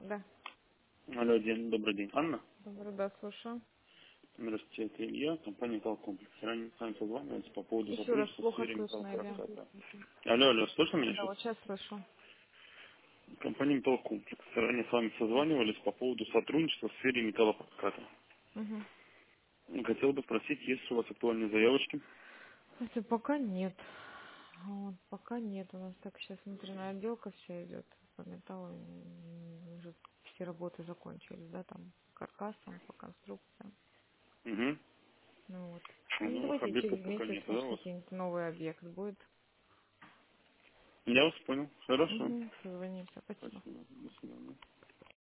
Да. Алло, добрый день. Анна? Добрый, да, слушаю. Здравствуйте, это Илья, компания «Металлкомплекс». Ранее с вами созванивались по поводу Еще раз сотрудничества в плохо сфере слышно, Илья. металлопроката. Алло, слышно меня Да, сейчас? вот сейчас слышу. Компания «Металлкомплекс». Ранее с вами созванивались по поводу сотрудничества в сфере металлопроката. Угу. Хотел бы спросить, есть ли у вас актуальные заявочки? Кстати, пока нет. Вот, пока нет. У нас так сейчас внутренняя отделка все идет по металлу. Уже все работы закончились, да, там по каркасам, по конструкциям. Угу. Ну вот. Ну, Новых давайте объектов через пока месяц, нет, да, может, у вас? какой-нибудь новый объект будет. Я вас понял. Хорошо. Угу. Созвонимся. Спасибо. Спасибо. До свидания.